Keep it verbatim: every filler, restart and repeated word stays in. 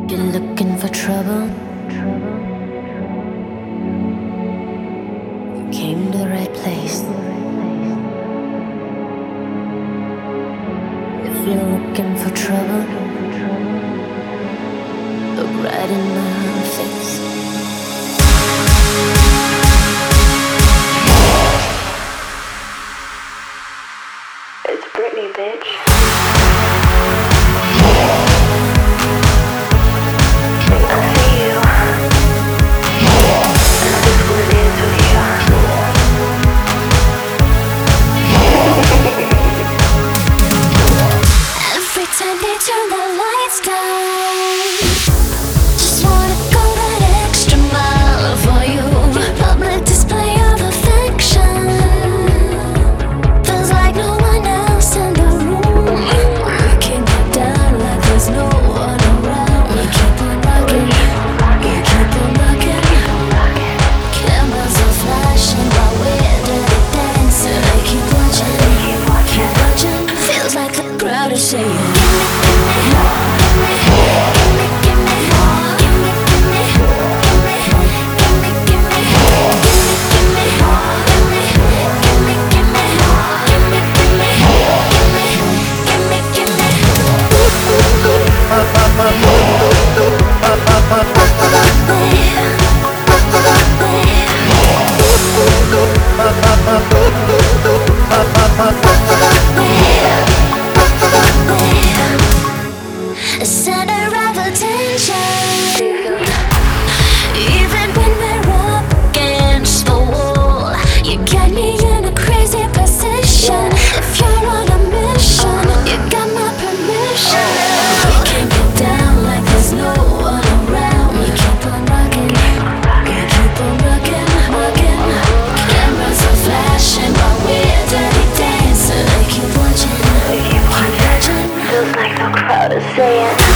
You're looking for trouble. You came to the right place. If you're looking for trouble, look right in my face. It's Britney, bitch. Turn the lights down. Just wanna go that extra mile for you. Public display of affection. Feels like no one else in the room. We can get down like there's no one around. We keep on rocking, we keep on rocking. Cameras are flashing while we're dirty dancing. They keep watching, keep watching. Feels like the crowd is saying. Center of attention. Even when we're up against the wall, you got me in a crazy position. If you're on a mission, you got my permission. We can get down like there's no one around. We keep on rocking, we keep on rocking, rocking. Cameras are flashing while we're dirty dancing. They keep watching, they keep watching. Feels like the crowd is saying.